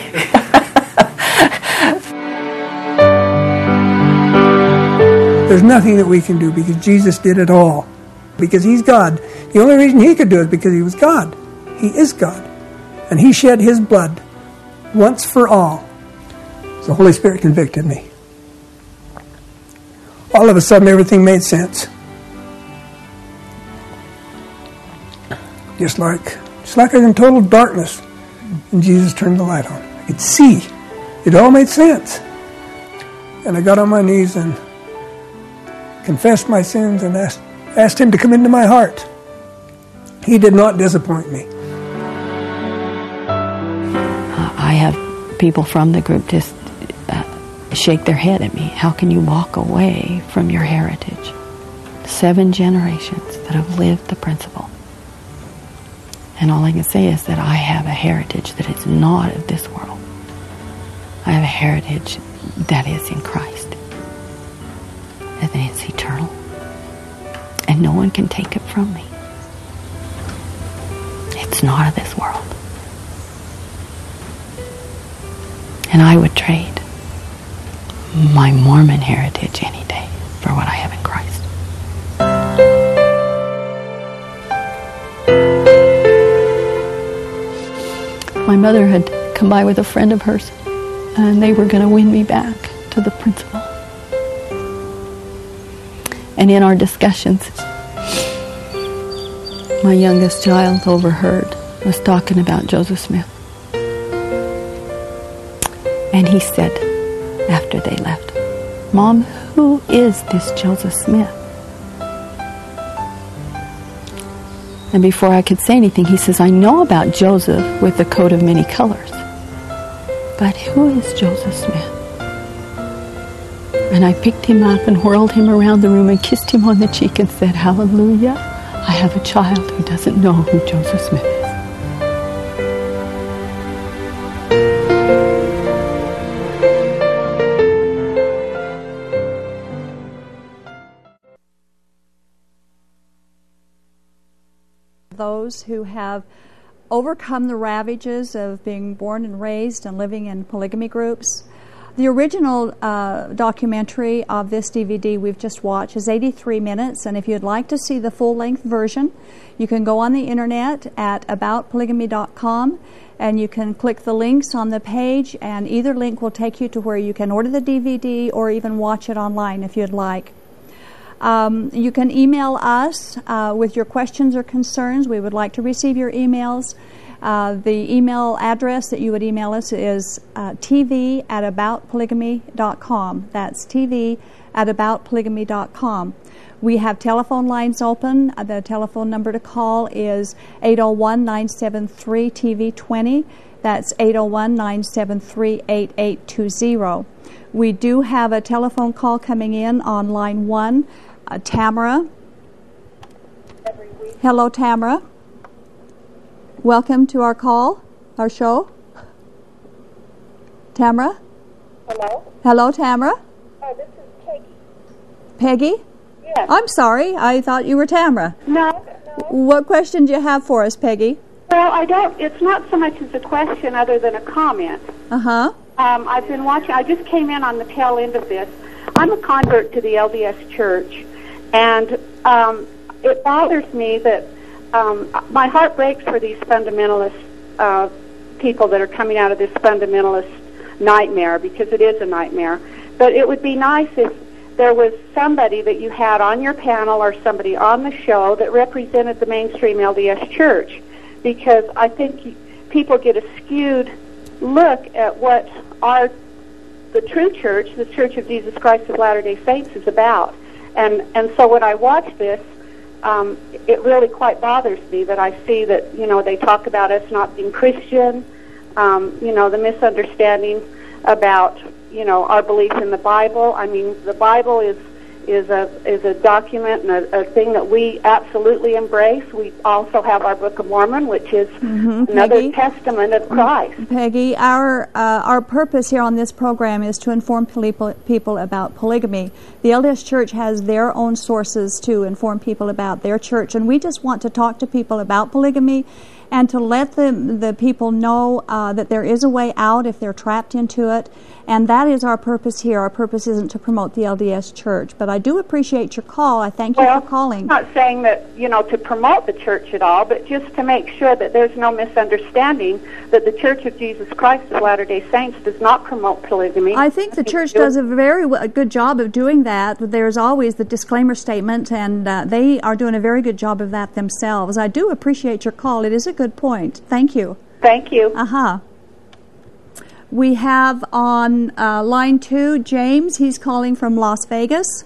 There's nothing that we can do because Jesus did it all. Because He's God. The only reason He could do it is because He was God. He is God. And He shed His blood once for all. The Holy Spirit convicted me. All of a sudden, everything made sense. Just like, just like I was in total darkness, and Jesus turned the light on. I could see. It all made sense. And I got on my knees and confessed my sins and asked, asked Him to come into my heart. He did not disappoint me. I have people from the group just uh, shake their head at me. How can you walk away from your heritage? Seven generations that have lived the principle. And all I can say is that I have a heritage that is not of this world. I have a heritage that is in Christ. And it's eternal. And no one can take it from me. It's not of this world. And I would trade my Mormon heritage any day for what I have in Christ. My mother had come by with a friend of hers, and they were going to win me back to the principle. And in our discussions, my youngest child overheard us talking about Joseph Smith. And he said, after they left, "Mom, who is this Joseph Smith?" And before I could say anything, he says, "I know about Joseph with the coat of many colors. But who is Joseph Smith?" And I picked him up and whirled him around the room and kissed him on the cheek and said, "Hallelujah, I have a child who doesn't know who Joseph Smith is." Those who have overcome the ravages of being born and raised and living in polygamy groups. The original uh, documentary of this D V D we've just watched is eighty-three minutes, and if you'd like to see the full-length version, you can go on the internet at about polygamy dot com, and you can click the links on the page, and either link will take you to where you can order the D V D or even watch it online if you'd like. Um, you can email us uh, with your questions or concerns. We would like to receive your emails. Uh, the email address that you would email us is uh, tv at about polygamy dot com. That's tv at about polygamy dot com. We have telephone lines open. Uh, the telephone number to call is eight oh one, nine seven three, T V twenty. That's eight oh one, nine seven three, eight eight two zero. We do have a telephone call coming in on line one. Uh, Tamara. Hello, Tamara. Welcome to our call, our show. Tamara? Hello? Hello, Tamara? Oh, this is Peggy. Peggy? Yes. I'm sorry. I thought you were Tamara. No, no. What question do you have for us, Peggy? Well, I don't, it's not so much as a question other than a comment. Uh-huh. Um, I've been watching, I just came in on the tail end of this. I'm a convert to the L D S Church, and um, it bothers me that um, my heart breaks for these fundamentalist uh, people that are coming out of this fundamentalist nightmare, because it is a nightmare. But it would be nice if there was somebody that you had on your panel or somebody on the show that represented the mainstream L D S Church, because I think people get a skewed look at what our the true church, the Church of Jesus Christ of Latter-day Saints, is about. And and so when I watch this, um, it really quite bothers me that I see that, you know, they talk about us not being Christian, um, you know, the misunderstanding about, you know, our belief in the Bible. I mean, the Bible is is a is a document and a, a thing that we absolutely embrace. We also have our Book of Mormon, which is mm-hmm. another Peggy, testament of Christ. Peggy, our uh, our purpose here on this program is to inform people people about polygamy. The L D S Church has their own sources to inform people about their church, and we just want to talk to people about polygamy and to let the, the people know uh, that there is a way out if they're trapped into it. And that is our purpose here. Our purpose isn't to promote the L D S Church. But I do appreciate your call. I thank you well, for calling. I'm not saying that, you know, to promote the church at all, but just to make sure that there's no misunderstanding that the Church of Jesus Christ of Latter-day Saints does not promote polygamy. I think the church does a very w- good job of doing that. There's always the disclaimer statement, and uh, they are doing a very good job of that themselves. I do appreciate your call. It is a good point. Thank you. Thank you. Uh-huh. We have on uh, line two, James. He's calling from Las Vegas.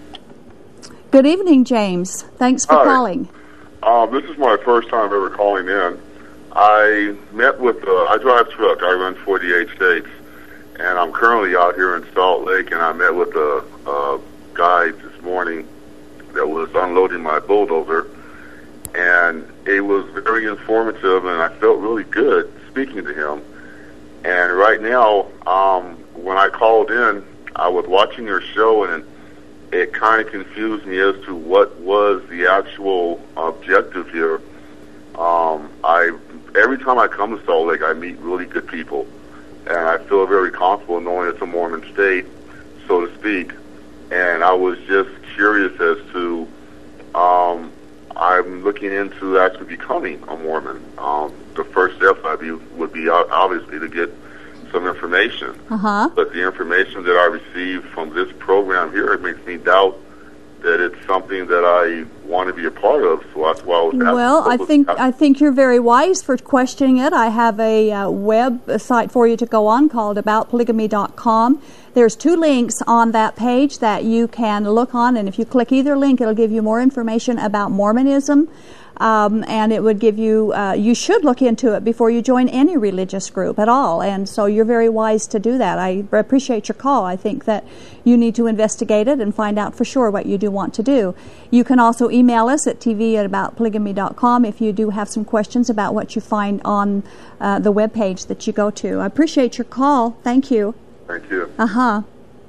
Good evening, James. Thanks for Hi. calling. Um, this is my first time ever calling in. I met with, uh, I drive truck. I run forty-eight states. And I'm currently out here in Salt Lake, and I met with a, a guy this morning that was unloading my bulldozer. And it was very informative, and I felt really good speaking to him. And right now, um, when I called in, I was watching your show, and it kind of confused me as to what was the actual objective here. Um, I every time I come to Salt Lake, I meet really good people, and I feel very comfortable knowing it's a Mormon state, so to speak. And I was just curious as to, um, I'm looking into actually becoming a Mormon. Um, the first step I be, would be obviously to get some information. Uh-huh. But the information that I received from this program here, it makes me doubt that it's something that I want to be a part of. So that's why I was asking. Well, I think I think you're very wise for questioning it. I have a uh, web site for you to go on called about polygamy dot com. There's two links on that page that you can look on, and if you click either link, it'll give you more information about Mormonism. Um, and it would give you, uh, you should look into it before you join any religious group at all. And so you're very wise to do that. I appreciate your call. I think that you need to investigate it and find out for sure what you do want to do. You can also email us at t v at about polygamy dot com if you do have some questions about what you find on uh, the web page that you go to. I appreciate your call. Thank you. Thank you. Uh-huh.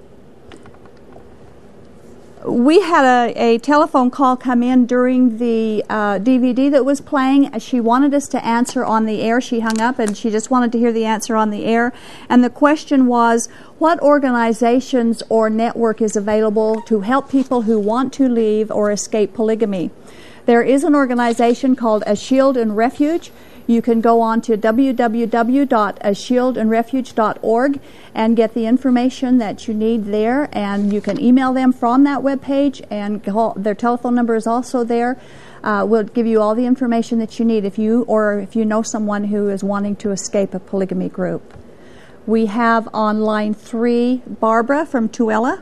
We had a, a telephone call come in during the uh, D V D that was playing. She wanted us to answer on the air. She hung up and she just wanted to hear the answer on the air. And the question was, what organizations or network is available to help people who want to leave or escape polygamy? There is an organization called A Shield and Refuge. You can go on to w w w dot a shield and refuge dot org and get the information that you need there, and you can email them from that webpage, and call, their telephone number is also there. Uh, we'll give you all the information that you need if you or if you know someone who is wanting to escape a polygamy group. We have on line three Barbara from Tooele.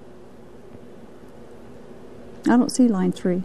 I don't see line three.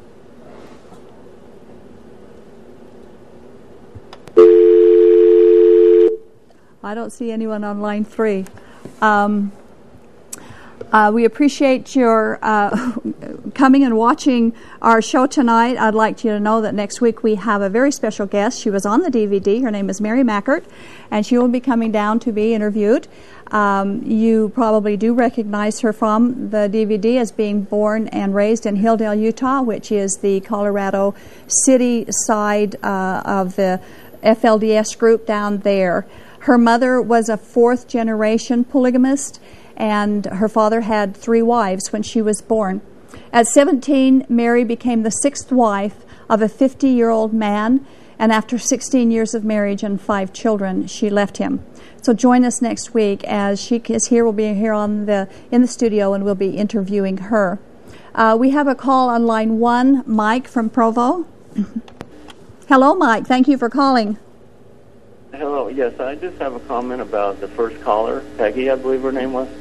I don't see anyone on line three. Um, uh, we appreciate your uh, coming and watching our show tonight. I'd like you to know that next week we have a very special guest. She was on the D V D. Her name is Mary Mackert, and she will be coming down to be interviewed. Um, you probably do recognize her from the D V D as being born and raised in Hilldale, Utah, which is the Colorado City side uh, of the F L D S group down there. Her mother was a fourth generation polygamist, and her father had three wives when she was born. At seventeen, Mary became the sixth wife of a fifty-year-old man, and after sixteen years of marriage and five children, she left him. So join us next week as she is here. We'll be here on the in the studio, and we'll be interviewing her. Uh, we have a call on line one, Mike from Provo. Hello, Mike. Thank you for calling. Hello, yes, I just have a comment about the first caller, Peggy, I believe her name was.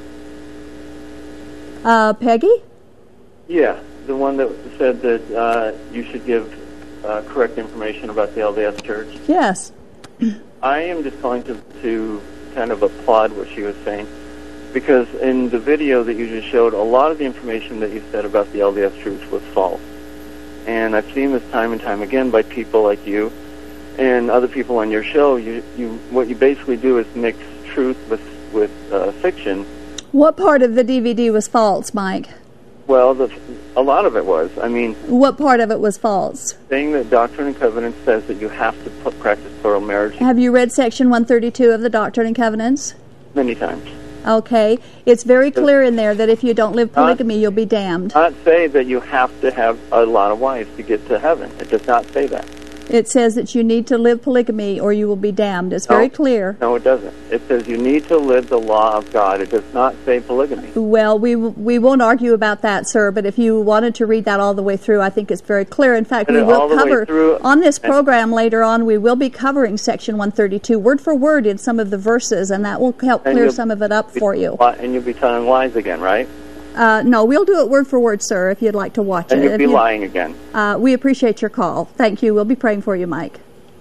Uh, Peggy? Yeah, the one that said that uh, you should give uh, correct information about the L D S Church. Yes. I am just calling to, to kind of applaud what she was saying, because in the video that you just showed, a lot of the information that you said about the L D S Church was false. And I've seen this time and time again by people like you and other people on your show. You, you, what you basically do is mix truth with with uh, fiction. What part of the D V D was false, Mike? Well, the, a lot of it was. I mean, what part of it was false? Saying that Doctrine and Covenants says that you have to p- practice plural marriage. Have you read Section one thirty-two of the Doctrine and Covenants? Many times. Okay, it's very clear in there that if you don't live polygamy, not, you'll be damned. Not say that you have to have a lot of wives to get to heaven. It does not say that. It says that you need to live polygamy or you will be damned. It's very no, clear. No, it doesn't. It says you need to live the law of God. It does not say polygamy. Well, we we won't argue about that, sir, but if you wanted to read that all the way through, I think it's very clear. In fact, and we will cover, through, on this program later on, we will be covering Section one thirty-two word for word in some of the verses, and that will help clear some of it up be, for you. And you'll be telling lies again, right? Uh, no, we'll do it word for word, sir, if you'd like to watch and it. And you'll be you, lying again. Uh, we appreciate your call. Thank you. We'll be praying for you, Mike.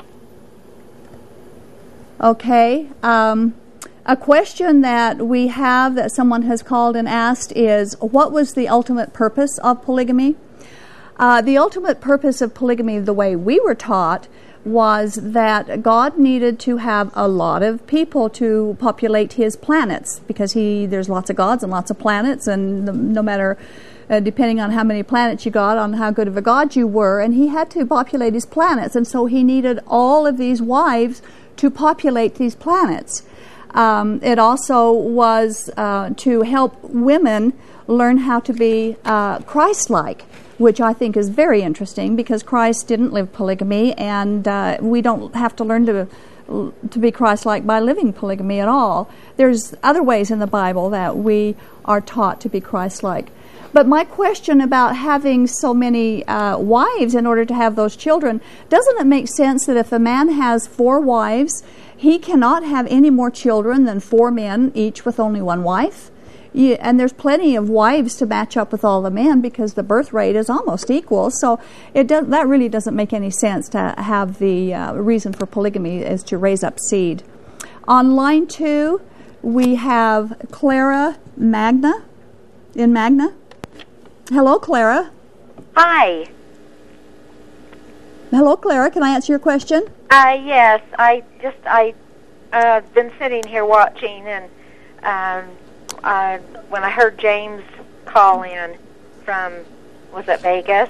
Okay. Um, a question that we have that someone has called and asked is, what was the ultimate purpose of polygamy? Uh, the ultimate purpose of polygamy, the way we were taught, was that God needed to have a lot of people to populate His planets, because He there's lots of gods and lots of planets, and no matter, uh, depending on how many planets you got, on how good of a god you were, and He had to populate His planets, and so He needed all of these wives to populate these planets. Um, it also was uh, to help women learn how to be uh, Christ-like, which I think is very interesting, because Christ didn't live polygamy, and uh, we don't have to learn to to be Christ-like by living polygamy at all. There's other ways in the Bible that we are taught to be Christ-like. But my question about having so many uh, wives in order to have those children, doesn't it make sense that if a man has four wives, he cannot have any more children than four men, each with only one wife? You, and there's plenty of wives to match up with all the men because the birth rate is almost equal. So it does, that really doesn't make any sense to have the uh, reason for polygamy is to raise up seed. On line two, we have Clara Magna in Magna. Hello, Clara. Hi. Hello, Clara. Can I answer your question? Uh, yes. I just, I, uh, been sitting here watching, and um, uh, when I heard James call in from, was it Vegas?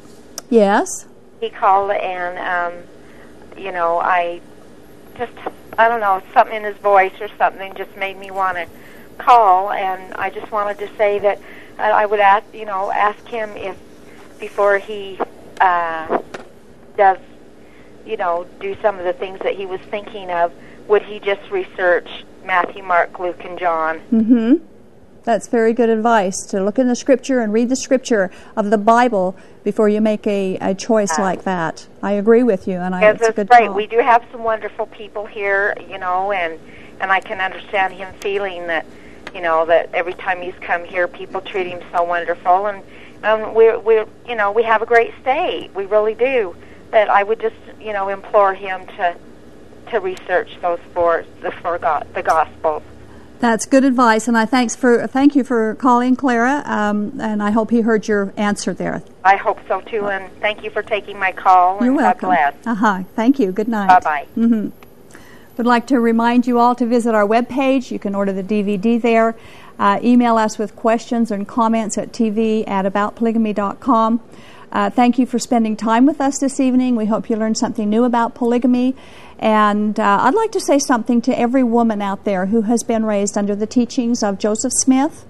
Yes. He called, and, um, you know, I just, I don't know, something in his voice or something just made me want to call, and I just wanted to say that uh, I would ask, you know, ask him if, before he uh, does, you know, do some of the things that he was thinking of, would he just research Matthew, Mark, Luke, and John? Mm-hmm. That's very good advice, to look in the Scripture and read the Scripture of the Bible before you make a, a choice uh, like that. I agree with you, and I, it's a good right. call. We do have some wonderful people here, you know, and, and I can understand him feeling that, you know, that every time he's come here, people treat him so wonderful, and um, we're, we're, you know, we have a great state. We really do. But I would just, you know, implore him to to research those four, the four go- the Gospels. That's good advice, and I thanks for thank you for calling, Clara, um, and I hope he heard your answer there. I hope so too, and thank you for taking my call. You're and welcome. God bless. Uh-huh. Thank you. Good night. Bye-bye. Mm-hmm. Would like to remind you all to visit our webpage. You can order the D V D there. Uh, email us with questions and comments at t v at about polygamy dot com. Uh, thank you for spending time with us this evening. We hope you learned something new about polygamy. And uh, I'd like to say something to every woman out there who has been raised under the teachings of Joseph Smith.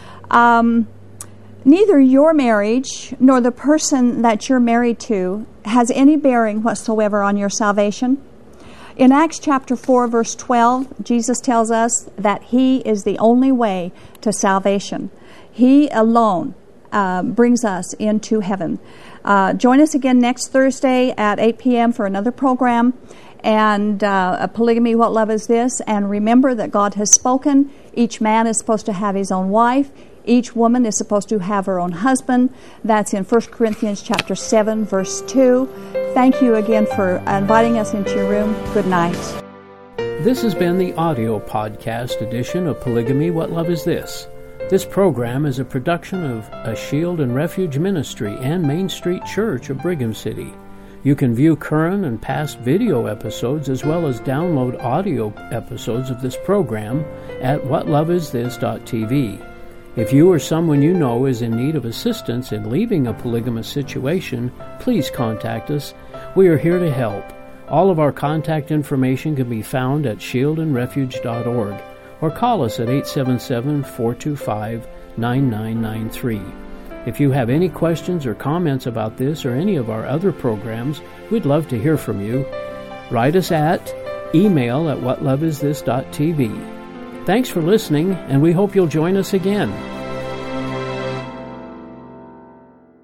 Um, neither your marriage nor the person that you're married to has any bearing whatsoever on your salvation. In Acts chapter four, verse twelve, Jesus tells us that He is the only way to salvation. He alone uh, brings us into heaven. Uh, join us again next Thursday at eight p.m. for another program. And uh, a polygamy, what love is this? And remember that God has spoken. Each man is supposed to have his own wife. Each woman is supposed to have her own husband. That's in First Corinthians chapter seven, verse two. Thank you again for inviting us into your room. Good night. This has been the audio podcast edition of Polygamy, What Love Is This? This program is a production of A Shield and Refuge Ministry and Main Street Church of Brigham City. You can view current and past video episodes as well as download audio episodes of this program at what love is this dot t v. If you or someone you know is in need of assistance in leaving a polygamous situation, please contact us. We are here to help. All of our contact information can be found at shield and refuge dot org or call us at eight seven seven, four two five, nine nine nine three. If you have any questions or comments about this or any of our other programs, we'd love to hear from you. Write us at email at what love is this dot t v. Thanks for listening, and we hope you'll join us again.